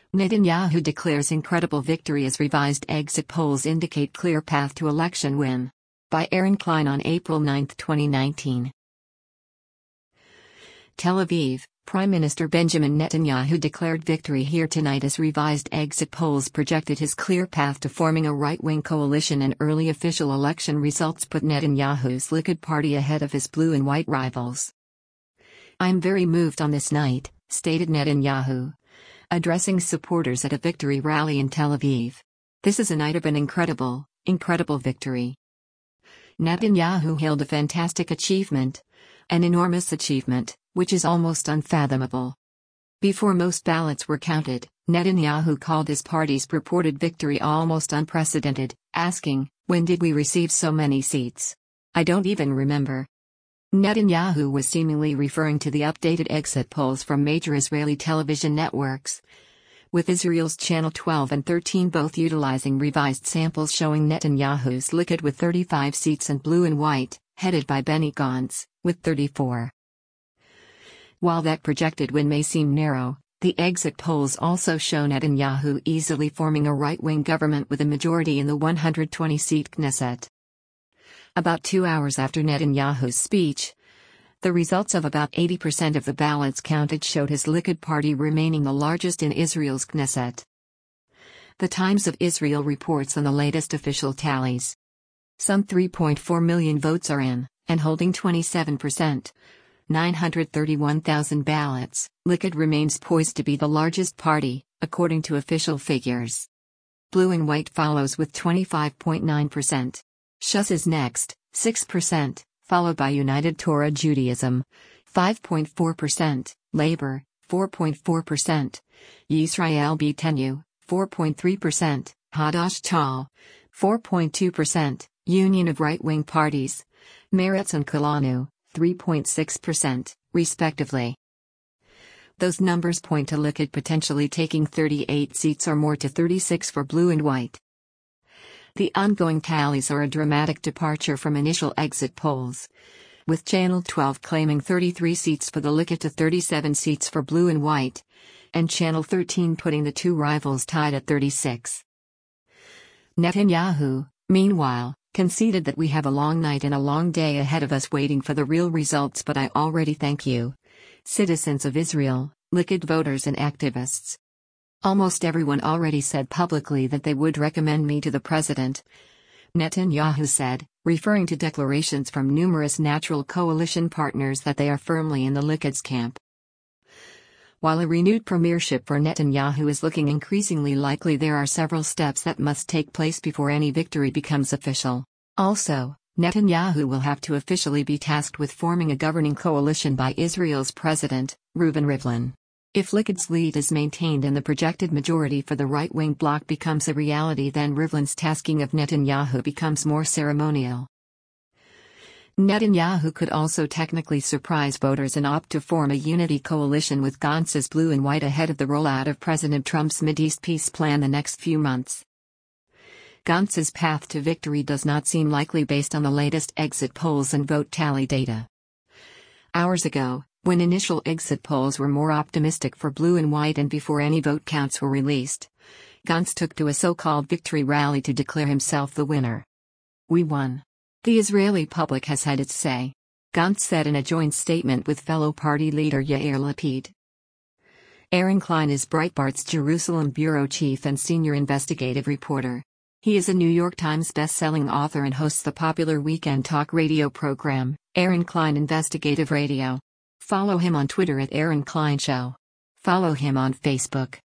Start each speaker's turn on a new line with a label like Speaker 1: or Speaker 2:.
Speaker 1: Netanyahu declares incredible victory as revised exit polls indicate clear path to election win. By Aaron Klein on April 9, 2019. Tel Aviv, Prime Minister Benjamin Netanyahu declared victory here tonight as revised exit polls projected his clear path to forming a right-wing coalition, and early official election results put Netanyahu's Likud party ahead of his blue and white rivals. "I'm very moved on this night," stated Netanyahu, addressing supporters at a victory rally in Tel Aviv. "This is a night of an incredible victory." Netanyahu hailed a fantastic achievement, an enormous achievement, which is almost unfathomable. Before most ballots were counted, Netanyahu called his party's purported victory almost unprecedented, asking, "When did we receive so many seats? I don't even remember." Netanyahu was seemingly referring to the updated exit polls from major Israeli television networks, with Israel's Channel 12 and 13 both utilizing revised samples showing Netanyahu's Likud with 35 seats and blue and white, headed by Benny Gantz, with 34. While that projected win may seem narrow, the exit polls also show Netanyahu easily forming a right-wing government with a majority in the 120-seat Knesset. About 2 hours after Netanyahu's speech, the results of about 80% of the ballots counted showed his Likud party remaining the largest in Israel's Knesset. The Times of Israel reports on the latest official tallies. Some 3.4 million votes are in, and holding 27%. 931,000 ballots, Likud remains poised to be the largest party, according to official figures. Blue and white follows with 25.9%. Shas is next, 6%, followed by United Torah Judaism, 5.4%, Labor, 4.4%, Yisrael Beitenu, 4.3%, Hadash Ta'al, 4.2%, Union of Right-Wing Parties, Meretz and Kulanu, 3.6%, respectively. Those numbers point to Likud potentially taking 38 seats or more to 36 for blue and white. The ongoing tallies are a dramatic departure from initial exit polls, with Channel 12 claiming 33 seats for the Likud to 37 seats for blue and white, and Channel 13 putting the two rivals tied at 36. Netanyahu, meanwhile, conceded that "We have a long night and a long day ahead of us waiting for the real results, but I already thank you, citizens of Israel, Likud voters and activists. Almost everyone already said publicly that they would recommend me to the president," Netanyahu said, referring to declarations from numerous natural coalition partners that they are firmly in the Likud's camp. While a renewed premiership for Netanyahu is looking increasingly likely, there are several steps that must take place before any victory becomes official. Also, Netanyahu will have to officially be tasked with forming a governing coalition by Israel's president, Reuven Rivlin. If Likud's lead is maintained and the projected majority for the right-wing bloc becomes a reality, then Rivlin's tasking of Netanyahu becomes more ceremonial. Netanyahu could also technically surprise voters and opt to form a unity coalition with Gantz's blue and white ahead of the rollout of President Trump's Mideast peace plan the next few months. Gantz's path to victory does not seem likely based on the latest exit polls and vote tally data. Hours ago, when initial exit polls were more optimistic for blue and white and before any vote counts were released, Gantz took to a so-called victory rally to declare himself the winner. "We won. The Israeli public has had its say," Gantz said in a joint statement with fellow party leader Yair Lapid. Aaron Klein is Breitbart's Jerusalem bureau chief and senior investigative reporter. He is a New York Times best-selling author and hosts the popular weekend talk radio program, Aaron Klein Investigative Radio. Follow him on Twitter at Aaron Klein Show. Follow him on Facebook.